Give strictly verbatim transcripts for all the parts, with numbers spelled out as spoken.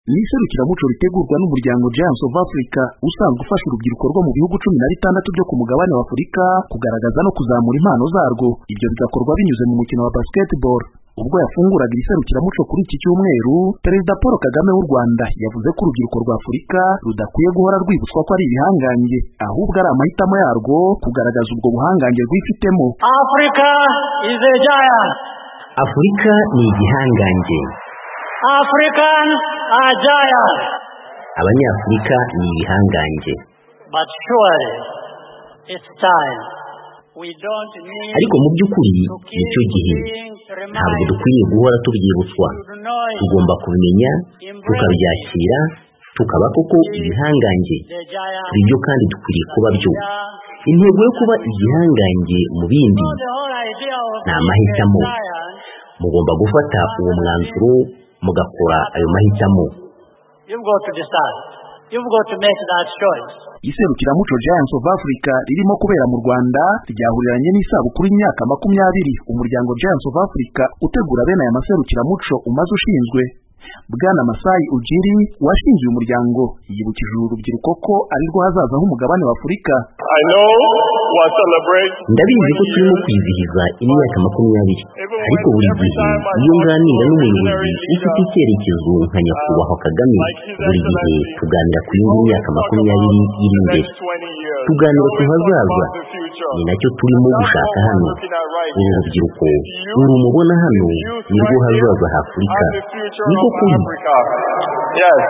ni iserukiramuco ritegurwa n'umuryango Giants of Africa usanzwe ufasha urubyiruko rwo mu bihugu cumi na bitandatu byo ku mugabane wa Afurika kugaragaza no kuzamura impano zarwo. Ibyo bigakorwa binyuze mu mukino wa basketball. Ubwo yafunguraga iserukiramuco kuri iki cyumweru, Perezida Paul Kagame w'u Rwanda yavuze ko urubyiruko rwa Afurika rudakwiye guhora rwibutswa ko ari ibihangange, ahubwo ari amahitamo yarwo kugaragaza ubwo buhangange rwifitemo. Africa is a giant. Afurika ni igihangange. Africans are giants. Abanyafurika ni ibihangange. But surely it's time. We don't need. Ariko mu by'ukuri nicyo gihe ntabwo dukwiye guhora tubyibutswa. Tugomba kubimenya, tukabyakira, tukaba koko ibihangange. Ibyo kandi dukwiriye kuba byo. Intego yo kuba igihangange mu bindi ni amahitamo. Mugomba gufata uwo mwanzuro mugakora ayo mahitamo. You've got to decide. You've got to make that choice. Iserukiramuco Giants of Africa ririmo kubera mu Rwanda ryahuriranye n'isabukuru y'imyaka makumyabiri umuryango Giants of Africa utegura bene aya maserukiramuco umaze ushinzwe. Bwana Masai Ujiri washinze uyu muryango yibukije urubyiruko ko ari rwo hazaza h'umugabane wa Afurika. I know we celebrate. Ndabizi ko turimo kwizihiza imyaka makumyabiri, ariko buri gihe iyo nganira n'umuyobozi ufite icyerekezo nka nyakubahwa Kagame, buri gihe tuganira ku yindi myaka makumyabiri iri imbere. Tuganira ku hazaza, ni nacyo turimo gushaka hano. Uru rubyiruko urumubona hano ni rwo hazaza h'Afurika. Niko kuri. Yes.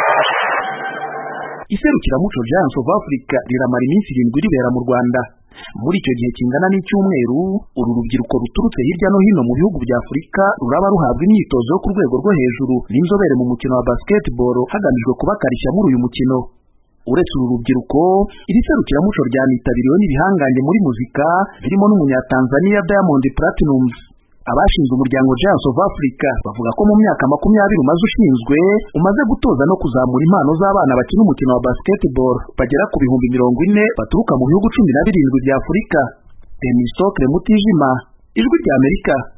Iserukiramuco Giants of Africa riramara iminsi irindwi ribera mu Rwanda. Muri icyo gihe kingana n'icyumweru, uru rubyiruko ruturutse hirya no hino mu bihugu bya Afurika ruraba ruhabwa imyitozo yo ku rwego rwo hejuru n'inzobere mu mukino wa basketball hagamijwe kubakarishya muri uyu mukino. Uretse uru rubyiruko, iri serukiramuco ryanitabiriwe n'ibihangange muri muzika birimo n'umunyatanzania Diamond Platnumz. Abashinze umuryango Giants of Africa bavuga ko mu myaka makumyabiri umaze ushinzwe umaze gutoza no kuzamura impano z'abana bakina umukino wa basketball bagera ku bihumbi mirongo ine baturuka mu bihugu cumi na birindwi bya Afurika. Temistokle Mutijima, Ijwi ry'Amerika.